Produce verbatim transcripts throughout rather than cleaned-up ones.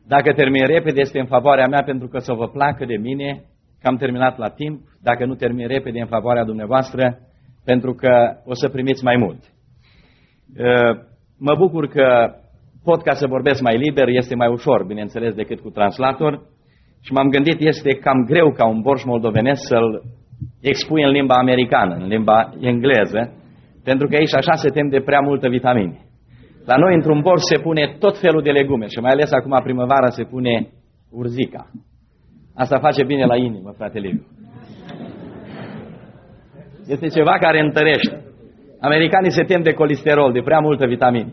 Dacă termin repede, este în favoarea mea pentru că să vă placă de mine că am terminat la timp. Dacă nu termin repede, în favoarea dumneavoastră pentru că o să primiți mai mult. Mă bucur că pot ca să vorbesc mai liber, este mai ușor, bineînțeles, decât cu translator. Și m-am gândit, este cam greu ca un borș moldovenesc să-l expui în limba americană, în limba engleză, pentru că aici așa se tem de prea multă vitamine. La noi, într-un borș se pune tot felul de legume și mai ales acum primăvara se pune urzica. Asta face bine la inimă, frate Liviu. Este ceva care întărește. Americanii se tem de colesterol, de prea multă vitamină.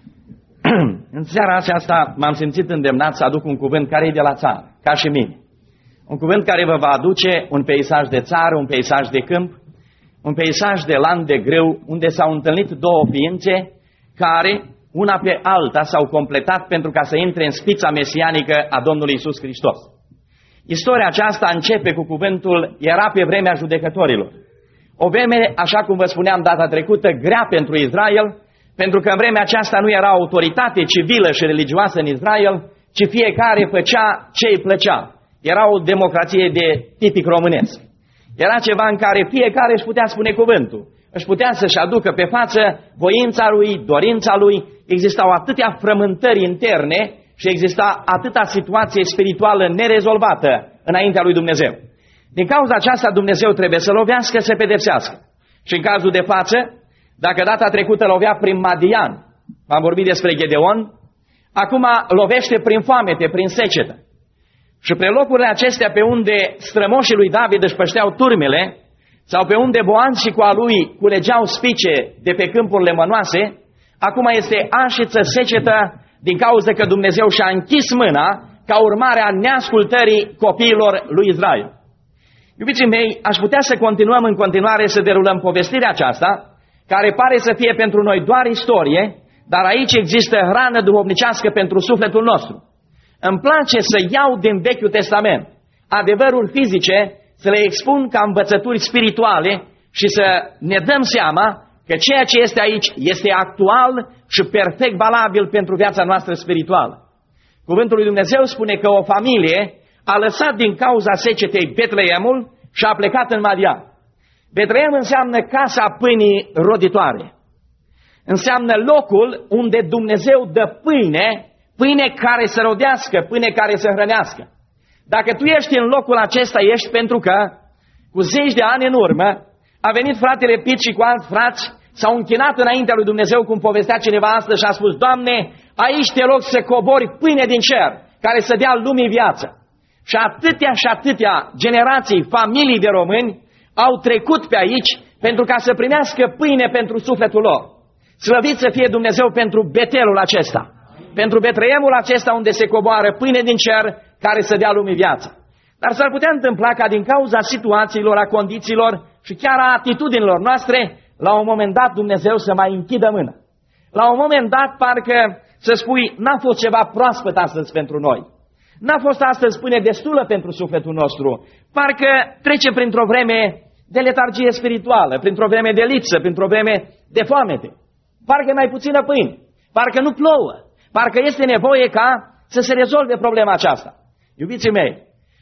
În seara aceasta m-am simțit îndemnat să aduc un cuvânt care e de la țară, ca și mine. Un cuvânt care vă va aduce un peisaj de țară, un peisaj de câmp, un peisaj de lan de grâu, unde s-au întâlnit două ființe care, una pe alta, s-au completat pentru ca să intre în spița mesianică a Domnului Iisus Hristos. Istoria aceasta începe cu cuvântul era pe vremea judecătorilor. O vreme, așa cum vă spuneam data trecută, grea pentru Israel, pentru că în vremea aceasta nu era autoritate civilă și religioasă în Israel, ci fiecare făcea ce îi plăcea. Era o democrație de tipic românesc. Era ceva în care fiecare își putea spune cuvântul. Își putea să-și aducă pe față voința lui, dorința lui. Existau atâtea frământări interne și exista atâta situație spirituală nerezolvată înaintea lui Dumnezeu. Din cauza aceasta Dumnezeu trebuie să lovească, să pedepsească. Și în cazul de față, dacă data trecută lovea prin Madian, am vorbit despre Gedeon, acum lovește prin foamete, prin secetă. Și pe locurile acestea pe unde strămoșii lui David își pășteau turmele, sau pe unde Boan și cu a lui culegeau spice de pe câmpurile mănoase, acum este așiță, secetă, din cauza că Dumnezeu și-a închis mâna ca urmare a neascultării copiilor lui Israel. Iubiții mei, aș putea să continuăm în continuare să derulăm povestirea aceasta, care pare să fie pentru noi doar istorie, dar aici există hrană duhovnicească pentru sufletul nostru. Îmi place să iau din Vechiul Testament adevăruri fizice, să le expun ca învățături spirituale și să ne dăm seama că ceea ce este aici este actual și perfect valabil pentru viața noastră spirituală. Cuvântul lui Dumnezeu spune că o familie a lăsat din cauza secetei Betleemul și a plecat în Madian. Betleem înseamnă casa pâinii roditoare. Înseamnă locul unde Dumnezeu dă pâine, pâine care să rodească, pâine care să hrănească. Dacă tu ești în locul acesta, ești pentru că cu zeci de ani în urmă a venit fratele Pit și cu alți frați, s-au închinat înaintea lui Dumnezeu, cum povestea cineva astăzi, și a spus: Doamne, aici te rog să cobori pâine din cer, care să dea lumii viață. Și atâtea și atâtea generații, familii de români au trecut pe aici pentru ca să primească pâine pentru sufletul lor. Slăvit să fie Dumnezeu pentru Betelul acesta, pentru Betleemul acesta unde se coboară pâine din cer care să dea lumii viață. Dar s-ar putea întâmpla ca din cauza situațiilor, a condițiilor și chiar a atitudinilor noastre, la un moment dat Dumnezeu să mai închidă mâna. La un moment dat parcă să spui, n-a fost ceva proaspăt astăzi pentru noi. N-a fost astăzi pâine destulă pentru sufletul nostru. Parcă trece printr-o vreme de letargie spirituală, printr-o vreme de lipsă, printr-o vreme de foamete. Parcă mai puțină pâine, parcă nu plouă, parcă este nevoie ca să se rezolve problema aceasta. Iubiții mei,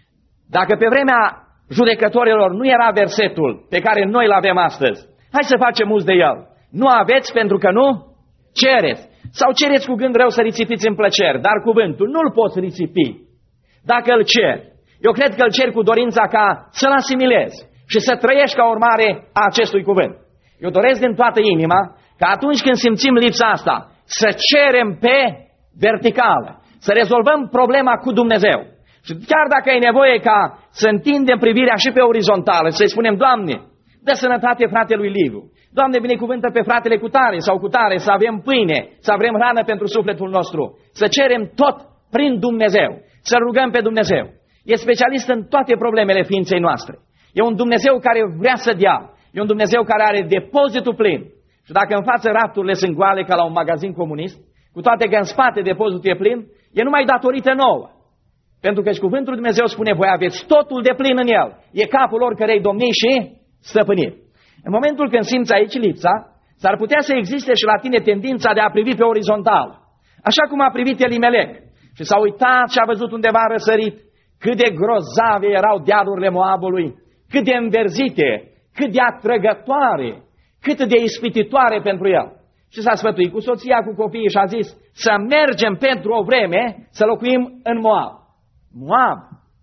dacă pe vremea judecătorilor nu era versetul pe care noi îl avem astăzi, hai să facem uz de el. Nu aveți pentru că nu cereți. Sau cereți cu gând rău să risipiți în plăceri, dar cuvântul nu-l poți risipi dacă îl ceri. Eu cred că îl ceri cu dorința ca să-l asimilezi și să trăiești ca urmare a acestui cuvânt. Eu doresc din toată inima ca atunci când simțim lipsa asta, să cerem pe verticală, să rezolvăm problema cu Dumnezeu. Și chiar dacă ai nevoie ca să întindem privirea și pe orizontală, să-i spunem: Doamne, dă sănătate fratelui Liviu, Doamne, binecuvântă pe fratele cu tare sau cu tare, să avem pâine, să avem hrană pentru sufletul nostru, să cerem tot prin Dumnezeu, să rugăm pe Dumnezeu. E specialist în toate problemele ființei noastre. E un Dumnezeu care vrea să dea, e un Dumnezeu care are depozitul plin. Și dacă în față rafturile sunt goale ca la un magazin comunist, cu toate că în spate depozitul e plin, e numai datorită nouă. Pentru că și cuvântul lui Dumnezeu spune: voi aveți totul de plin în el. E capul oricărei domnii și stăpâniri. În momentul când simți aici lipsa, s-ar putea să existe și la tine tendința de a privi pe orizontal. Așa cum a privit Elimelec. și s-a uitat și a văzut undeva răsărit cât de grozave erau dealurile Moabului, cât de înverzite, cât de atrăgătoare, cât de ispititoare pentru el. Și s-a sfătuit cu soția, cu copiii și a zis să mergem pentru o vreme să locuim în Moab. Moab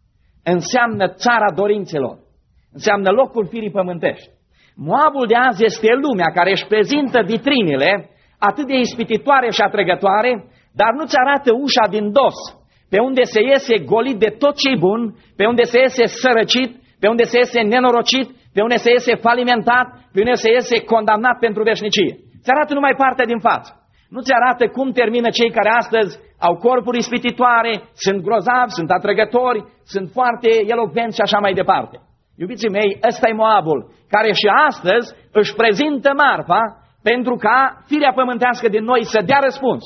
înseamnă țara dorințelor, înseamnă locul firii pământești. Moabul de azi este lumea care își prezintă vitrinile atât de ispititoare și atrăgătoare, dar nu-ți arată ușa din dos, pe unde se iese golit de tot ce-i bun, pe unde se iese sărăcit, pe unde se iese nenorocit, pe unde se iese falimentat, pe unde se iese condamnat pentru veșnicie. Ți arată numai partea din față. Nu ți arată cum termină cei care astăzi au corpuri ispititoare, sunt grozavi, sunt atrăgători, sunt foarte elocvenți și așa mai departe. Iubiții mei, ăsta e Moabul, care și astăzi își prezintă marfa pentru ca firea pământească din noi să dea răspuns,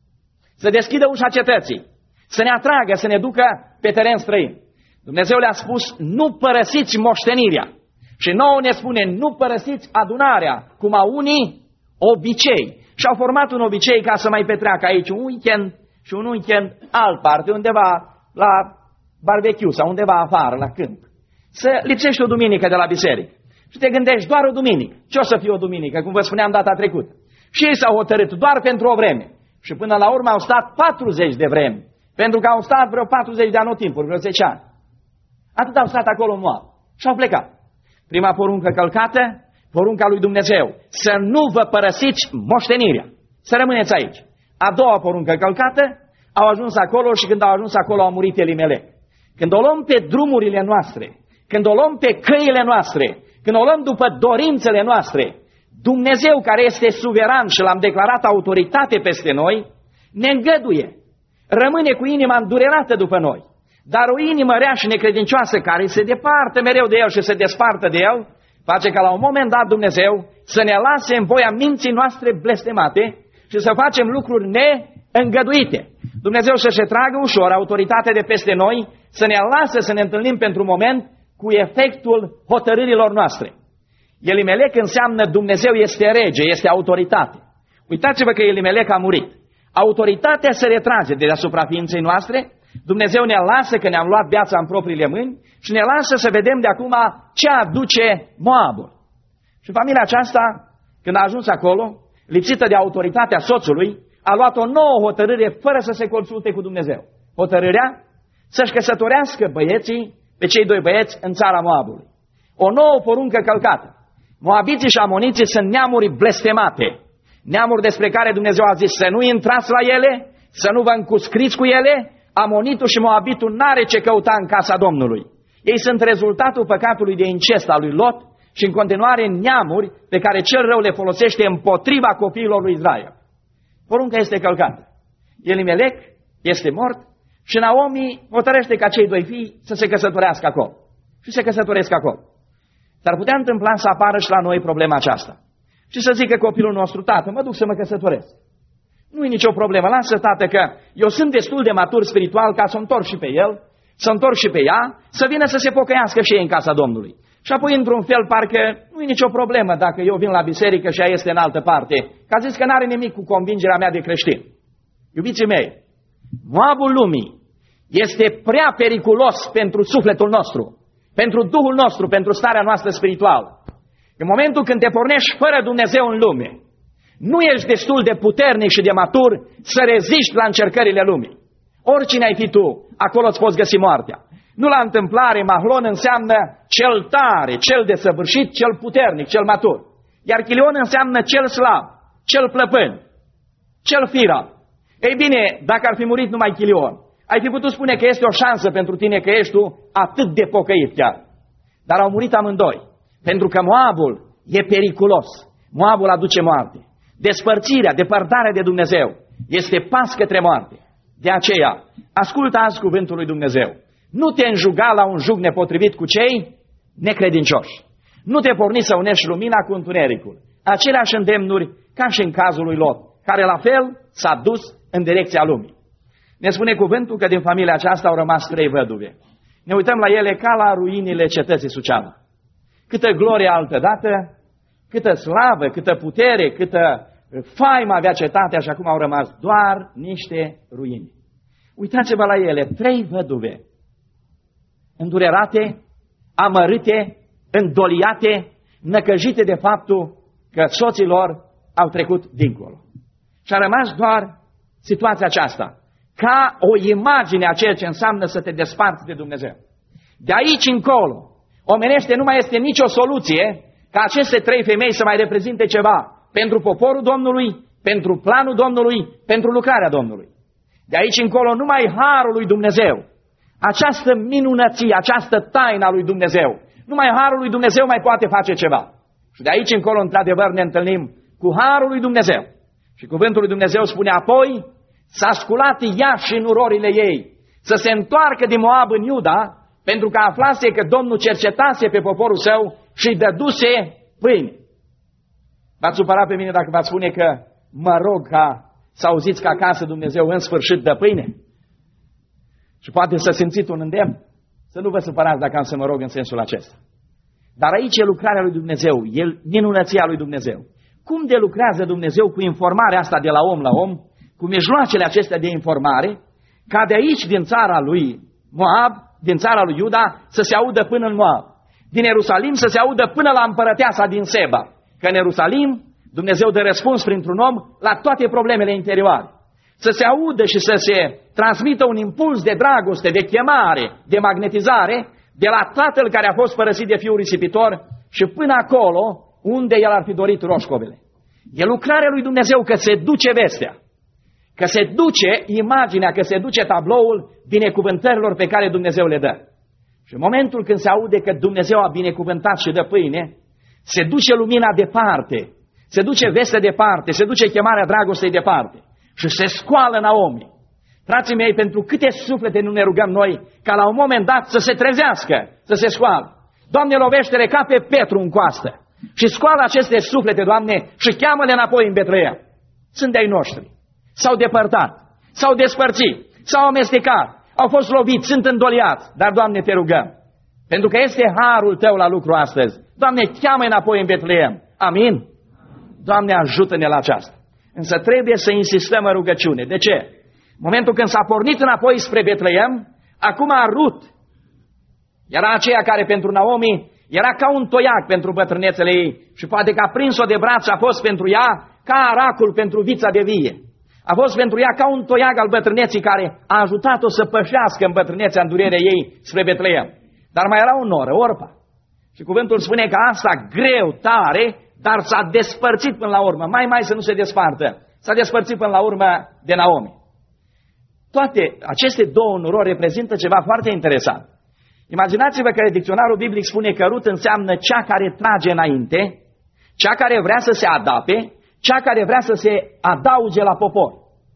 să deschidă ușa cetății, să ne atragă, să ne ducă pe teren străin. Dumnezeu le-a spus, nu părăsiți moștenirea. Și nouă ne spune, nu părăsiți adunarea, cum au unii obicei. Și au format un obicei ca să mai petreacă aici un weekend și un weekend alt parte, undeva la barbecue sau undeva afară, la câmp. Să lipsești o duminică de la biserică. Și te gândești doar o duminică. Ce o să fie o duminică, cum vă spuneam data trecută? Și ei s-au hotărât doar pentru o vreme. Și până la urmă au stat patruzeci de vreme. Pentru că au stat vreo patruzeci de anotimpuri, vreo zece ani. Atât au stat acolo în Moab. Și au plecat. Prima poruncă călcată, porunca lui Dumnezeu. Să nu vă părăsiți moștenirea. Să rămâneți aici. A doua poruncă călcată, au ajuns acolo și când au ajuns acolo au murit Elimelec. Când o luăm pe drumurile noastre, când o luăm pe căile noastre, când o luăm după dorințele noastre, Dumnezeu care este suveran și l-am declarat autoritate peste noi, ne îngăduie. Rămâne cu inima îndurerată după noi. Dar o inimă rea și necredincioasă care se departă mereu de el și se despartă de el, face ca la un moment dat Dumnezeu să ne lase în voia minții noastre blestemate și să facem lucruri neîngăduite. Dumnezeu să-și tragă ușor autoritatea de peste noi, să ne lasă să ne întâlnim pentru un moment cu efectul hotărârilor noastre. Elimelec înseamnă Dumnezeu este rege, este autoritate. Uitați-vă că Elimelec a murit. Autoritatea se retrage de deasupra ființei noastre, Dumnezeu ne lasă că ne-am luat viața în propriile mâini și ne lasă să vedem de acum ce aduce Moabul. Și familia aceasta, când a ajuns acolo, lipsită de autoritatea soțului, a luat o nouă hotărâre fără să se consulte cu Dumnezeu. Hotărârea să-și căsătorească băieții pe cei doi băieți în țara Moabului. O nouă poruncă călcată. Moabiții și amoniții sunt neamuri blestemate. Neamuri despre care Dumnezeu a zis să nu intrați la ele, să nu vă încuscriți cu ele. Amonitul și Moabitul n-are ce căuta în casa Domnului. Ei sunt rezultatul păcatului de incest al lui Lot și în continuare neamuri pe care cel rău le folosește împotriva copiilor lui Israel. Porunca este călcată. Elimelec este mort și Naomi hotărăște ca cei doi fii să se căsătorească acolo. Și se căsătoresc acolo. S-ar putea întâmpla să apară și la noi problema aceasta. Și să zică copilul nostru, tată, mă duc să mă căsătoresc. Nu e nicio problemă, lasă, tată, că eu sunt destul de matur spiritual ca să întorc și pe el, să întorc și pe ea, să vină să se pocăiască și ei în casa Domnului. Și apoi, într-un fel, parcă nu e nicio problemă dacă eu vin la biserică și ea este în altă parte, că a zis că n-are nimic cu convingerea mea de creștin. Iubiții mei, Moabul lumii este prea periculos pentru sufletul nostru, pentru Duhul nostru, pentru starea noastră spirituală. În momentul când te pornești fără Dumnezeu în lume, nu ești destul de puternic și de matur să reziști la încercările lumii. Oricine ai fi tu, acolo îți poți găsi moartea. Nu la întâmplare, Mahlon înseamnă cel tare, cel desăvârșit, cel puternic, cel matur. Iar Chilion înseamnă cel slab, cel plăpân, cel firav. Ei bine, dacă ar fi murit numai Chilion, ai fi putut spune că este o șansă pentru tine că ești tu atât de pocăit chiar. Dar au murit amândoi, pentru că Moabul e periculos. Moabul aduce moarte. Despărțirea, depărtarea de Dumnezeu este pas către moarte. De aceea, ascultă azi cuvântul lui Dumnezeu. Nu te înjuga la un jug nepotrivit cu cei necredincioși. Nu te porni să unești lumina cu întunericul. Aceleași îndemnuri ca și în cazul lui Lot, care la fel s-a dus în direcția lumii. Ne spune cuvântul că din familia aceasta au rămas trei văduve. Ne uităm la ele ca la ruinile cetății Suceava. Câtă glorie altădată, câtă slavă, câtă putere, câtă faimă avea cetatea și acum au rămas doar niște ruini. Uitați-vă la ele, trei văduve, îndurerate, amărâte, îndoliate, năcăjite de faptul că soții lor au trecut dincolo. Și a rămas doar situația aceasta, ca o imagine a ceea ce înseamnă să te desparți de Dumnezeu. De aici încolo, omenește nu mai este nicio soluție ca aceste trei femei să mai reprezinte ceva pentru poporul Domnului, pentru planul Domnului, pentru lucrarea Domnului. De aici încolo numai harul lui Dumnezeu, această minunăție, această taină a lui Dumnezeu, numai harul lui Dumnezeu mai poate face ceva. Și de aici încolo, într-adevăr, ne întâlnim cu harul lui Dumnezeu. Și cuvântul lui Dumnezeu spune apoi, s-a sculat ea și nurorile ei, să se întoarcă din Moab în Iuda, pentru că aflase că Domnul cercetase pe poporul său și îi dăduse pâine. V-ați supărat pe mine dacă v-ați spune că mă rog ca să auziți că acasă Dumnezeu în sfârșit dă pâine? Și poate să simțiți un îndemn. Să nu vă supărați dacă am să mă rog în sensul acesta. Dar aici e lucrarea lui Dumnezeu, e minunăția lui Dumnezeu. Cum de lucrează Dumnezeu cu informarea asta de la om la om, cu mijloacele acestea de informare, ca de aici din țara lui Moab, din țara lui Iuda, să se audă până în Moab. Din Ierusalim să se audă până la împărăteasa din Seba. Că în Ierusalim Dumnezeu dă răspuns printr-un om la toate problemele interioare. Să se audă și să se transmită un impuls de dragoste, de chemare, de magnetizare, de la tatăl care a fost părăsit de fiul risipitor și până acolo unde el ar fi dorit roșcovele. E lucrarea lui Dumnezeu că se duce vestea, că se duce imaginea, că se duce tabloul binecuvântărilor pe care Dumnezeu le dă. Și în momentul când se aude că Dumnezeu a binecuvântat și dă pâine, se duce lumina departe, se duce vestea departe, se duce chemarea dragostei departe și se scoală Naomi. Frații mei, pentru câte suflete nu ne rugăm noi ca la un moment dat să se trezească, să se scoală. Doamne, lovește-le ca pe Petru în coastă și scoală aceste suflete, Doamne, și cheamă-le înapoi în Betleem. Sunt de-ai noștri. S-au depărtat, s-au despărțit, s-au amestecat, au fost loviți, sunt îndoliați. Dar, Doamne, te rugăm, pentru că este harul Tău la lucru astăzi. Doamne, cheamă înapoi în Betleem. Amin? Doamne, ajută-ne la aceasta. Însă trebuie să insistăm în rugăciune. De ce? În momentul când s-a pornit înapoi spre Betleem, acum Rut era aceea care pentru Naomi era ca un toiac pentru bătrânețele ei și poate că a prins-o de braț a fost pentru ea ca aracul pentru vița de vie. A fost pentru ea ca un toiac al bătrâneții care a ajutat-o să pășească în bătrânețea, în durerea ei spre Betleem. Dar mai era o noră, Orpa. Și cuvântul spune că asta greu, tare, dar s-a despărțit până la urmă. Mai mai să nu se despartă. S-a despărțit până la urmă de Naomi. Toate aceste două nurori reprezintă ceva foarte interesant. Imaginați-vă că dicționarul biblic spune că Rut înseamnă cea care trage înainte, cea care vrea să se adape, cea care vrea să se adauge la popor.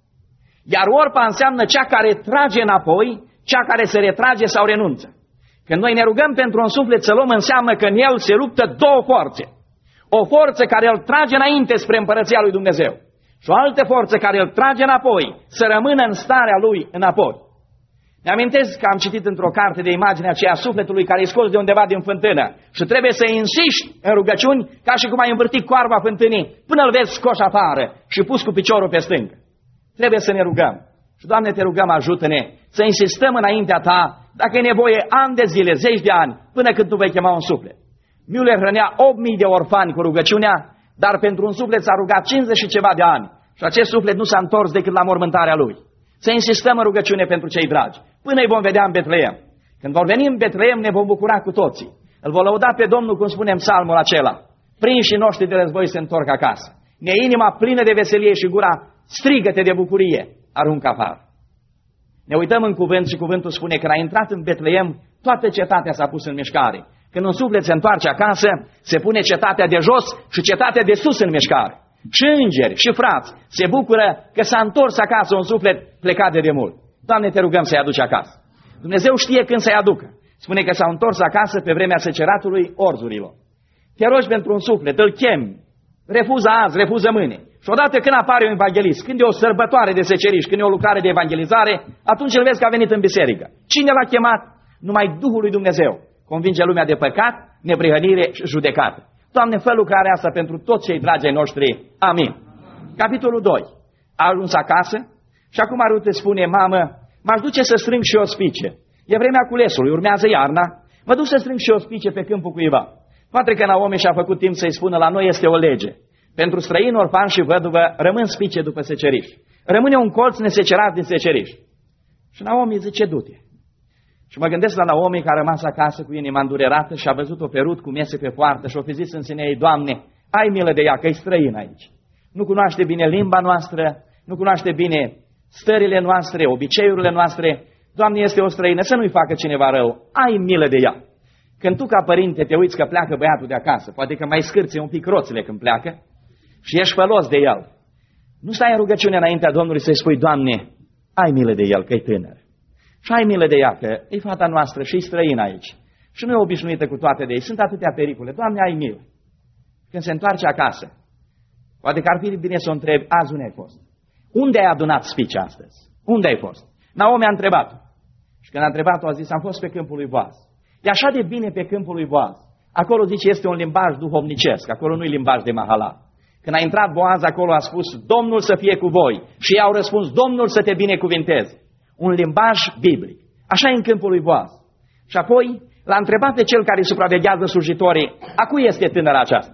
Iar Orpa înseamnă cea care trage înapoi, cea care se retrage sau renunță. Când noi ne rugăm pentru un suflet să luăm, înseamnă că în el se luptă două forțe. O forță care îl trage înainte spre împărăția lui Dumnezeu și o altă forță care îl trage înapoi, să rămână în starea lui înapoi. Mi-amintesc că am citit într-o carte de imagine aceea sufletului care e scos de undeva din fântână și trebuie să insiști în rugăciuni ca și cum ai învârtit coarba fântânii până îl vezi scos afară și pus cu piciorul pe stâncă. Trebuie să ne rugăm. Și, Doamne, te rugăm, ajută-ne să insistăm înaintea Ta, dacă e nevoie ani de zile, zeci de ani, până când Tu vei chema un suflet. Müller hrănea opt mii de orfani cu rugăciunea, dar pentru un suflet s-a rugat cincizeci și ceva de ani și acest suflet nu s-a întors decât la mormântarea lui. Să insistăm în rugăciune pentru cei dragi, până îi vom vedea în Betleem. Când vor veni în Betleem, ne vom bucura cu toții. Îl vom lăuda pe Domnul, cum spune în psalmul acela. Prinșii noștri de război se întorc acasă. Ne inima plină de veselie și gura strigăte de bucurie, aruncă afară. Ne uităm în cuvânt și cuvântul spune că a intrat în Betleem, toată cetatea s-a pus în mișcare. Când un suflet se întoarce acasă, se pune cetatea de jos și cetatea de sus în mișcare. Și îngeri și frați se bucură că s-a întors acasă un suflet plecat de demult. Doamne, te rugăm să-i aduci acasă. Dumnezeu știe când să-i aducă. Spune că s-au întors acasă pe vremea seceratului orzurilor. Te rogi pentru un suflet, îl chemi, refuză azi, refuză mâine. Și odată când apare un evanghelist, când e o sărbătoare de seceriș, când e o lucrare de evangelizare, atunci îl vezi că a venit în biserică. Cine l-a chemat? Numai Duhul lui Dumnezeu convinge lumea de păcat, neprihănire și judecată. Doamne, fă lucrarea asta pentru toți cei dragi ai noștri. Amin. Capitolul doi. A ajuns acasă și acum Rut îți spune, mamă, m-aș duce să strâng și o spice. E vremea culesului, urmează iarna, mă duc să strâng și o spice pe câmpul cuiva. Poate că Naomi și-a făcut timp să-i spună, la noi este o lege. Pentru străin, orfan și văduvă rămân spice după seceriș. Rămâne un colț nesecerat din seceriș. Și Naomi zice, du-te. Și mă gândesc la Naomi, care a rămas acasă cu inima îndurerată și a văzut-o pe Rut cum iese pe poartă și o fi zis în sine ei, Doamne, ai milă de ea, că e străin aici. Nu cunoaște bine limba noastră, nu cunoaște bine stările noastre, obiceiurile noastre. Doamne, este o străină, să nu-i facă cineva rău, ai milă de ea. Când tu ca părinte te uiți că pleacă băiatul de acasă, poate că mai scârție un pic roțile când pleacă și ești fălos de el, nu stai în rugăciune înaintea Domnului să-i spui, Doamne, ai milă de el, că e tânăr. Și ai milă de ea, că e fata noastră și e străină aici. Și nu e obișnuită cu toate de ei, sunt atâtea pericole. Doamne, ai milă. Când se întoarce acasă, poate că ar fi bine să o întrebi, azi unde ai fost? Unde ai adunat spice astăzi? Unde ai fost? Naomi a întrebat-o. Și când a întrebat-o, a zis, am fost pe câmpul lui Boaz. E așa de bine pe câmpul lui Boaz. Acolo, zice, este un limbaj duhovnicesc, acolo nu e limbaj de mahala. Când a intrat Boaz, acolo a spus, Domnul să fie cu voi. Și ei au răspuns, Domnul să te binecuvinteze. Un limbaj biblic. Așa e în câmpul lui Boaz. Și apoi l-a întrebat pe cel care supraveghează slujitorii, a cui este tânăra aceasta?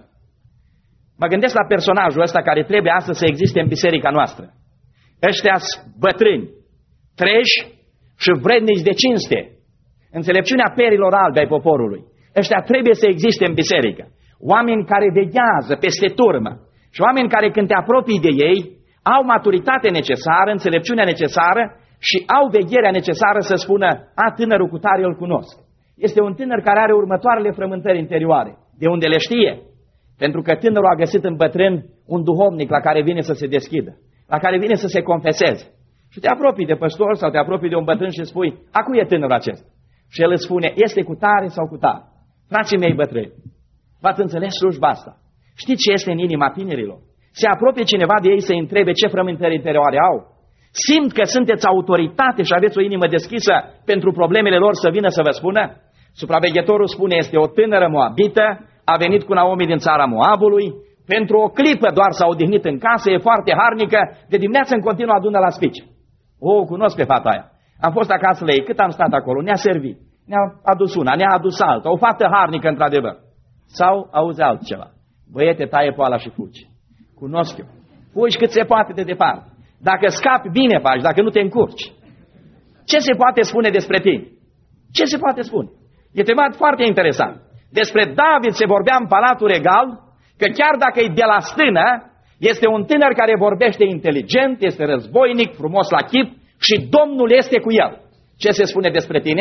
Mă gândesc la personajul ăsta care trebuie astăzi să existe în biserica noastră. Ăștia-s bătrâni, treji și vrednici de cinste. Înțelepciunea perilor albe ai poporului. Ăștia trebuie să existe în biserică. Oameni care veghează peste turmă. Și oameni care când te apropii de ei, au maturitate necesară, înțelepciunea necesară și au vegherea necesară să spună, a, tânărul cu tare îl cunosc. Este un tânăr care are următoarele frământări interioare. De unde le știe? Pentru că tânărul a găsit în bătrân un duhovnic la care vine să se deschidă, la care vine să se confeseze. Și te apropii de păstor sau te apropii de un bătrân și spui, a cui e tânărul acesta? Și el îți spune, este cu tare sau cu tare. Frații mei bătrâni, v-ați înțeles slujba asta? Știți ce este în inima tinerilor? Se apropie cineva de ei să-i întrebe ce frământări interioare au? Simt că sunteți autoritate și aveți o inimă deschisă pentru problemele lor să vină să vă spună? Supraveghetorul spune, este o tânără moabită, a venit cu Naomi din țara Moabului, pentru o clipă doar s-a odihnit în casă, e foarte harnică, de dimineață în continuu adună la spice. O, cunosc pe fata aia. Am fost acasă la ei, cât am stat acolo, ne-a servit, ne-a adus una, ne-a adus alta, o fată harnică într-adevăr. Sau auzi altceva, băiete, taie poala și fugi. Cunosc eu. Fugi cât se poate de departe. Dacă scapi, bine faci, dacă nu te încurci. Ce se poate spune despre tine? Ce se poate spune? E temat foarte interesant. Despre David se vorbea în Palatul Regal, că chiar dacă e de la stână, este un tânăr care vorbește inteligent, este războinic, frumos la chip și Domnul este cu el. Ce se spune despre tine?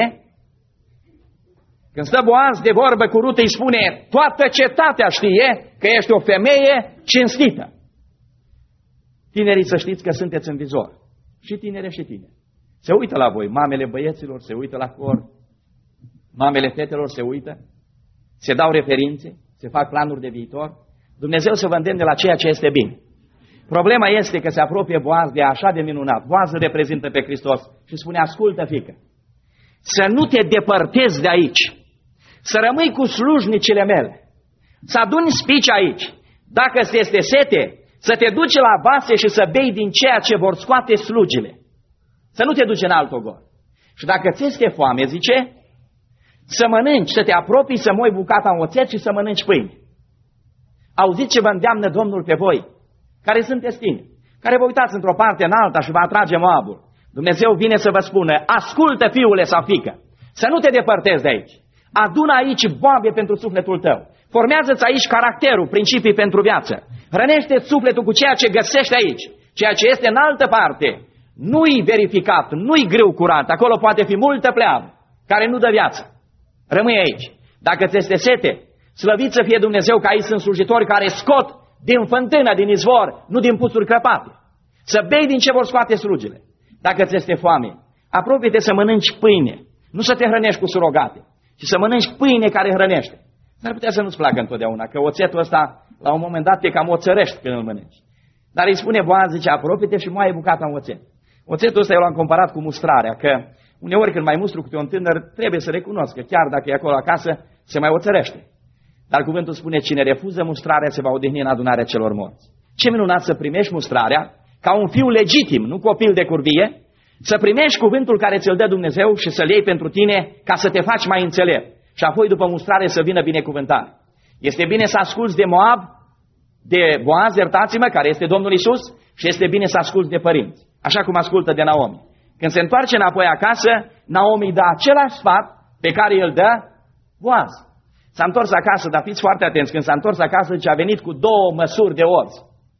Când stă Boaz de vorbă cu Rut, îi spune, toată cetatea știe că ești o femeie cinstită. Tinerii să știți că sunteți în vizor. Și tinere și tineri. Se uită la voi, mamele băieților se uită la cor, mamele fetelor se uită, se dau referințe, se fac planuri de viitor. Dumnezeu să vă îndemne la ceea ce este bine. Problema este că se apropie Boaz de așa de minunat. Boaz îl reprezintă pe Hristos și spune, ascultă, fiică, să nu te depărtezi de aici, să rămâi cu slujnicile mele, să aduni spici aici. Dacă ți este sete, să te duci la vase și să bei din ceea ce vor scoate slugile. Să nu te duci în alt ogor. Și dacă ți este foame, zice, să mănânci, să te apropii, să moi bucata în oțet și să mănânci pâine. Auziți ce vă îndeamnă Domnul pe voi, care sunteți tine, care vă uitați într-o parte în alta și vă atrage Moabul. Dumnezeu vine să vă spună, ascultă, fiule sau fiică, să nu te depărtezi de aici. Adună aici boabe pentru sufletul tău. Formează-ți aici caracterul, principii pentru viață. Rănește-ți sufletul cu ceea ce găsești aici. Ceea ce este în altă parte nu-i verificat, nu-i grâu curat. Acolo poate fi multă pleavă care nu dă viață. Rămâi aici. Dacă ți este sete, slăvit să fie Dumnezeu că aici sunt slujitori care scot din fântână, din izvor, nu din puțuri crăpate. Să bei din ce vor scoate slugile. Dacă ți este foame, apropie-te să mănânci pâine. Nu să te hrănești cu surogate, ci să mănânci pâine care hrănește. S-ar putea să nu-ți placă întotdeauna, că oțetul ăsta, la un moment dat, te cam oțărești când îl mănânci. Dar îi spune Boaz, zice, apropie-te și moaie bucata în oțet. Oțetul ăsta eu l-am comparat cu mustrarea, că uneori când mai mustru câte un tânăr, trebuie să recunosc că chiar dacă e acolo acasă, se mai oțărește. Dar cuvântul spune, cine refuză mustrarea se va odihni în adunarea celor morți. Ce minunat să primești mustrarea ca un fiu legitim, nu copil de curvie, Să primești cuvântul care ți-l dă Dumnezeu și să-l iei pentru tine ca să te faci mai înțelept. Și apoi după mustrare să vină binecuvântare. Este bine să asculți de Moab, de Boaz, iertați-mă, care este Domnul Iisus, și este bine să asculți de părinți, așa cum ascultă de Naomi. Când se întoarce înapoi acasă, Naomi dă același sfat pe care îl dă Boaz. S-a întors acasă, dar fiți foarte atenți, când s-a întors acasă, zice, a venit cu două măsuri de orz.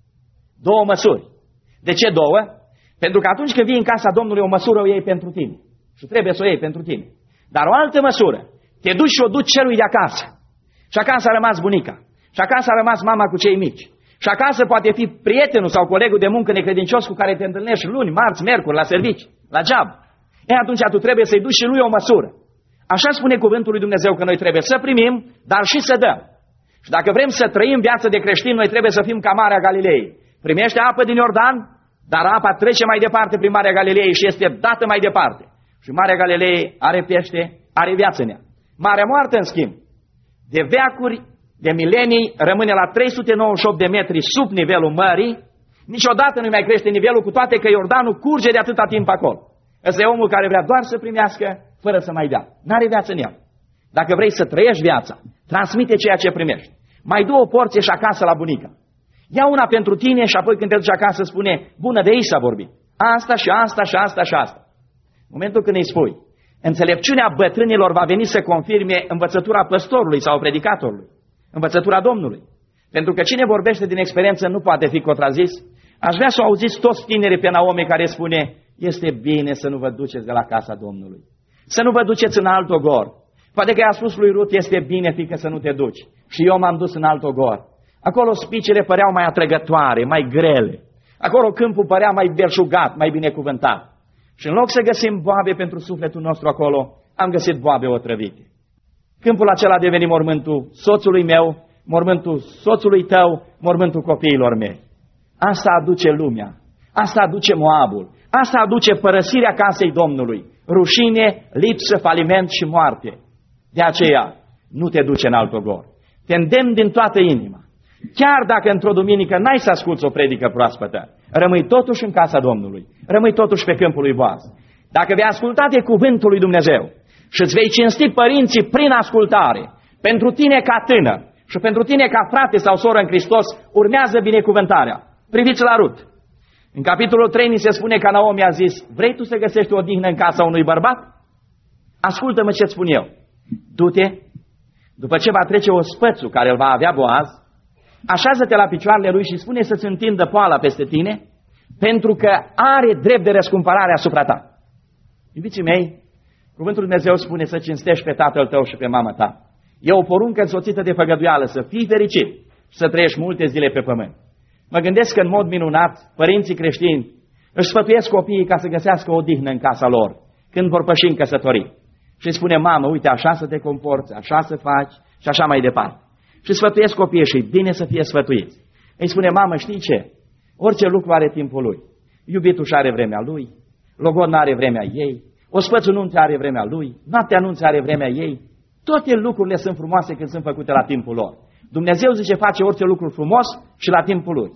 Două măsuri. De ce două? Pentru că atunci când vii în casa Domnului, o măsură o iei pentru tine. Și trebuie să o iei pentru tine. Dar o altă măsură, te duci și o duci celui de acasă. Și acasă a rămas bunica. Și acasă a rămas mama cu cei mici. Și acasă poate fi prietenul sau colegul de muncă necredincios cu care te întâlnești luni, marți, miercuri, la servici, la job. E, atunci tu trebuie să-i duci și lui o măsură. Așa spune cuvântul lui Dumnezeu că noi trebuie să primim, dar și să dăm. Și dacă vrem să trăim viața de creștin, noi trebuie să fim ca Marea Galilei. Primește apă din Iordan, dar apa trece mai departe prin Marea Galilei și este dată mai departe. Și Marea Galilei are pește, are viață în ea. Marea Moartă, în schimb, de veacuri, de milenii, rămâne la trei sute nouăzeci și opt de metri sub nivelul mării, niciodată nu mai crește nivelul, cu toate că Iordanul curge de atâta timp acolo. Ăsta e omul care vrea doar să primească, fără să mai dea. N-are viață în el. Dacă vrei să trăiești viața, transmite ceea ce primești. Mai du o porție și acasă la bunica. Ia una pentru tine și apoi când te duci acasă spune, bună, de aici s-a vorbit. Asta și asta și asta și asta. În momentul când îi spui, înțelepciunea bătrânilor va veni să confirme învățătura păstorului sau predicatorului, învățătura Domnului. Pentru că cine vorbește din experiență nu poate fi contrazis. Aș vrea să auziți toți tinerii pe Naomi care spune, este bine să nu vă duceți de la casa Domnului. Să nu vă duceți în alt ogor. Poate că i-a spus lui Rut, este bine, fiică, să nu te duci. Și eu m-am dus în alt ogor. Acolo spicele păreau mai atrăgătoare, mai grele. Acolo câmpul părea mai belșugat, mai binecuvântat. Și în loc să găsim boabe pentru sufletul nostru acolo, am găsit boabe otrăvite. Câmpul acela a devenit mormântul soțului meu, mormântul soțului tău, mormântul copiilor mei. Asta aduce lumea, asta aduce Moabul, asta aduce părăsirea casei Domnului, rușine, lipsă, faliment și moarte. De aceea, nu te duce în alt ogor. Te îndemn din toată inima. Chiar dacă într-o duminică n-ai să asculți o predică proaspătă, rămâi totuși în casa Domnului, rămâi totuși pe câmpul lui Boaz. Dacă vei asculta de cuvântul lui Dumnezeu și îți vei cinsti părinții prin ascultare, pentru tine ca tânăr și pentru tine ca frate sau soră în Hristos, urmează binecuvântarea. Priviți la Rut. În capitolul trei ni se spune că Naomi a zis, vrei tu să găsești o odihnă în casa unui bărbat? Ascultă-mă ce spun eu. Du-te, după ce va trece ospățul care îl va avea Boaz, așează-te la picioarele lui și spune să-ți întindă poala peste tine, pentru că are drept de răscumpărare asupra ta. Iubiții mei, cuvântul Lui Dumnezeu spune să cinstești pe tatăl tău și pe mama ta. E o poruncă însoțită de făgăduială, să fii fericit și să trăiești multe zile pe pământ. Mă gândesc că în mod minunat, părinții creștini își sfătuiesc copiii ca să găsească o odihnă în casa lor, când vor păși în căsătorie. Și spune, mamă, uite, așa să te comporți, așa să faci și așa mai departe. Și sfătuiesc copiii și bine să fie sfătuiți. Îi spune, mamă, știi ce? Orice lucru are timpul lui. Iubitul și are vremea lui, logodna are vremea ei, ospățul nunții are vremea lui, noaptea nunții are vremea ei. Toate lucrurile sunt frumoase când sunt făcute la timpul lor. Dumnezeu zice, face orice lucru frumos și la timpul lui.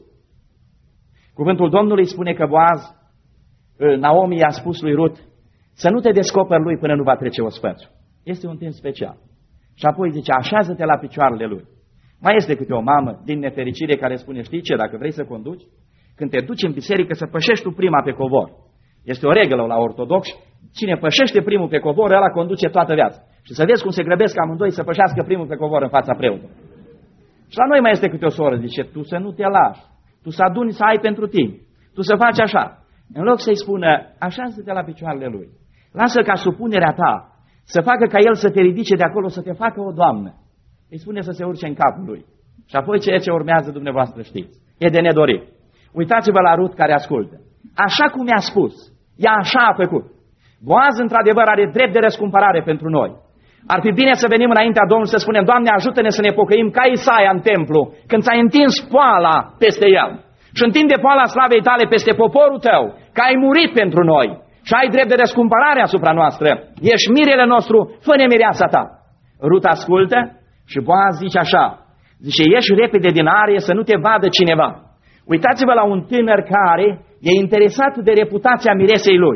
Cuvântul Domnului spune că Boaz, Naomi i-a spus lui Rut, să nu te descoperi lui până nu va trece ospățul. Este un timp special. Și apoi zice, așează-te la picioarele lui. Mai este câte o mamă din nefericire care spune, știi ce, dacă vrei să conduci, când te duci în biserică să pășești tu prima pe covor. Este o regulă la ortodoxi, cine pășește primul pe covor, ăla conduce toată viața. Și să vezi cum se grăbesc amândoi să pășească primul pe covor în fața preotului. Și la noi mai este câte o soră, zice, tu să nu te lași, tu să aduni să ai pentru tine, tu să faci așa. În loc să-i spună, așează-te la picioarele lui, lasă ca supunerea ta să facă ca el să te ridice de acolo, să te facă o doamnă. Îi spune să se urce în capul lui. Și apoi ceea ce urmează dumneavoastră știți. E de nedorit. Uitați-vă la Rut care ascultă. Așa cum mi-a spus, ea așa a făcut. Boaz într-adevăr are drept de răscumpărare pentru noi. Ar fi bine să venim înaintea Domnului să spunem, Doamne, ajută-ne să ne pocăim ca Isaia în templu, când ți-ai întins poala peste el. Și întinde poala slavei tale peste poporul tău, că ai murit pentru noi și ai drept de răscumpărare asupra noastră. Ești mirele nostru, fă-ne mireasa ta. Rut ascultă și Boaz zice așa, zice, ieși repede din arie să nu te vadă cineva. Uitați-vă la un tânăr care e interesat de reputația miresei lui.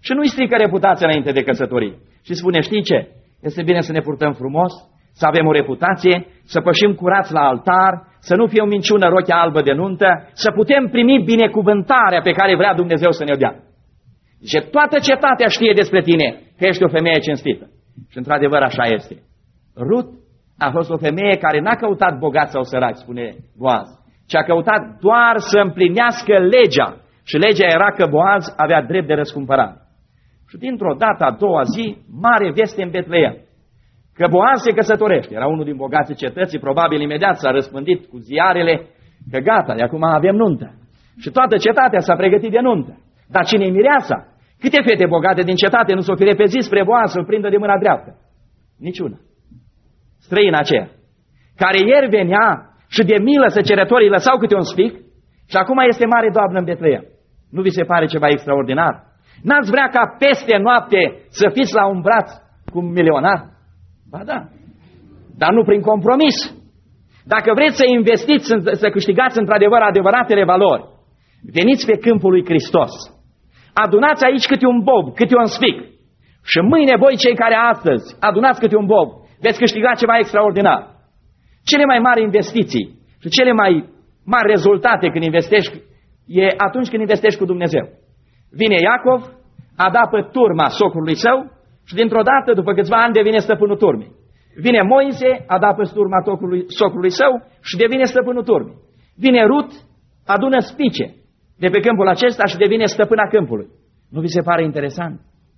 Și nu-i strică reputația înainte de căsătorie. Și spune, știi ce? Este bine să ne purtăm frumos, să avem o reputație, să pășim curați la altar, să nu fie o minciună rochea albă de nuntă, să putem primi binecuvântarea pe care vrea Dumnezeu să ne-o dea. Zice, toată cetatea știe despre tine că ești o femeie cinstită. Și într-adevăr așa este. Rut a fost o femeie care n-a căutat bogat sau sărac, spune Boaz, ci a căutat doar să împlinească legea. Și legea era că Boaz avea drept de răscumpărare. Și dintr-o dată, a doua zi, mare veste în Betleem, că Boaz se căsătorește. Era unul din bogații cetății, probabil imediat s-a răspândit cu ziarele că gata, de acum avem nuntă. Și toată cetatea s-a pregătit de nuntă. Dar cine-i mireasa? Câte fete bogate din cetate nu s-o fi repezit spre Boaz să-l prindă de mâna dreaptă? Niciuna. Străina aceea, care ieri venea și de milă săcerătorii lăsau câte un spic și acum este mare doamnă în Betleem. Nu vi se pare ceva extraordinar? N-ați vrea ca peste noapte să fiți la un braț cu un milionar? Ba da, dar nu prin compromis. Dacă vreți să investiți, să câștigați într-adevăr adevăratele valori, veniți pe câmpul lui Hristos. Adunați aici câte un bob, câte un spic. Și mâine voi cei care astăzi adunați câte un bob, veți câștiga ceva extraordinar. Cele mai mari investiții și cele mai mari rezultate când investești e atunci când investești cu Dumnezeu. Vine Iacov, adapă turma socrului său și dintr-o dată, după câțiva ani, devine stăpânul turmei. Vine Moise, adapă turma socrului său și devine stăpânul turmei. Vine Rut, adună spice de pe câmpul acesta și devine stăpâna câmpului. Nu vi se pare interesant?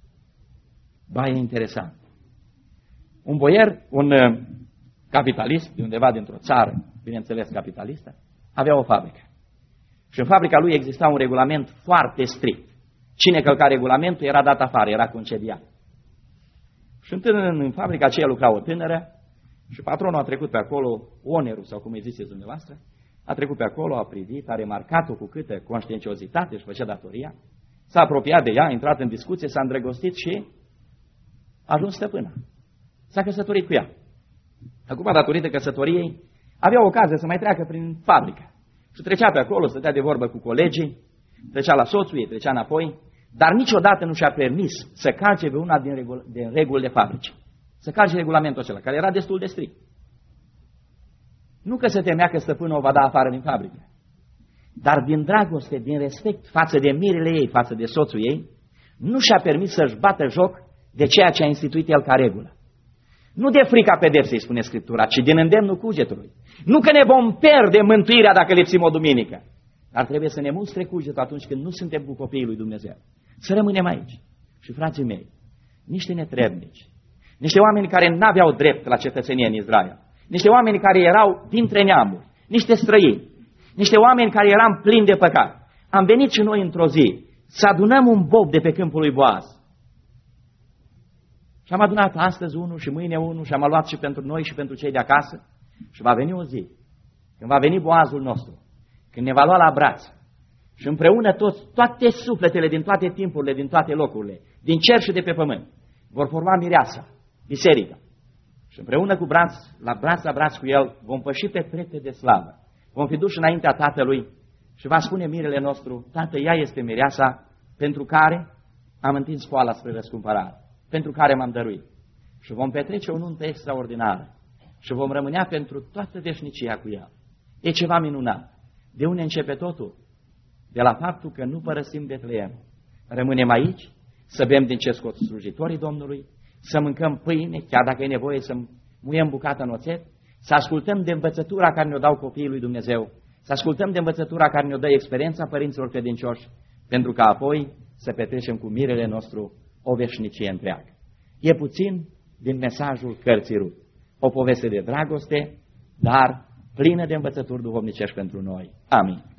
Ba, e interesant. Un boier, un uh, capitalist, de undeva dintr-o țară, bineînțeles capitalistă, avea o fabrică. Și în fabrica lui exista un regulament foarte strict. Cine călca regulamentul era dat afară, era concediat. Și în, în fabrica aceea lucra o tânără și patronul a trecut pe acolo, onerul sau cum îi ziceți dumneavoastră, a trecut pe acolo, a privit, a remarcat-o cu câtă conștiinciozitate și făcea datoria, s-a apropiat de ea, a intrat în discuție, s-a îndrăgostit și a ajuns stăpâna. S-a căsătorit cu ea. Acum, datorită căsătoriei, avea ocazie să mai treacă prin fabrică. Și trecea pe acolo, stătea de vorbă cu colegii, trecea la soțul ei, trecea înapoi, dar niciodată nu și-a permis să calce pe una din, regul, din regulile fabrice. Să calce regulamentul acela, care era destul de strict. Nu că se temea că stăpânul o va da afară din fabrică, dar din dragoste, din respect față de mirele ei, față de soțul ei, nu și-a permis să-și bată joc de ceea ce a instituit el ca regulă. Nu de frica pedepsei, spune Scriptura, ci din îndemnul cugetului. Nu că ne vom pierde mântuirea dacă lipsim o duminică, dar trebuie să ne mustre cugetul atunci când nu suntem cu copiii lui Dumnezeu. Să rămânem aici. Și frații mei, niște netrebnici, niște oameni care n-aveau drept la cetățenie în Israel, niște oameni care erau dintre neamuri, niște străini, niște oameni care eram plini de păcat. Am venit și noi într-o zi să adunăm un bob de pe câmpul lui Boaz. Și am adunat astăzi unul și mâine unul și am luat și pentru noi și pentru cei de acasă. Și va veni o zi, când va veni Boazul nostru, când ne va lua la braț și împreună toți, toate sufletele din toate timpurile, din toate locurile, din cer și de pe pământ, vor forma mireasa, biserica. Și împreună cu braț, la braț la braț cu el, vom păși pe trepte de slavă. Vom fi duși înaintea Tatălui și va spune mirele nostru, Tată, ea este mireasa pentru care am întins poala spre răscumpărare, pentru care m-am dăruit. Și vom petrece o nuntă extraordinară și vom rămânea pentru toată veșnicia cu el. E ceva minunat. De unde începe totul? De la faptul că nu părăsim Betleem. Rămânem aici, să bem din ce scot slujitorii Domnului, să mâncăm pâine, chiar dacă e nevoie să muiem bucată în oțet, să ascultăm de învățătura care ne-o dau copiii lui Dumnezeu, să ascultăm de învățătura care ne-o dă experiența părinților credincioși, pentru că apoi să petrecem cu mirele nostru o veșnicie întreagă. E puțin din mesajul cărții Rut. O poveste de dragoste, dar plină de învățături duhovnicești pentru noi. Amin.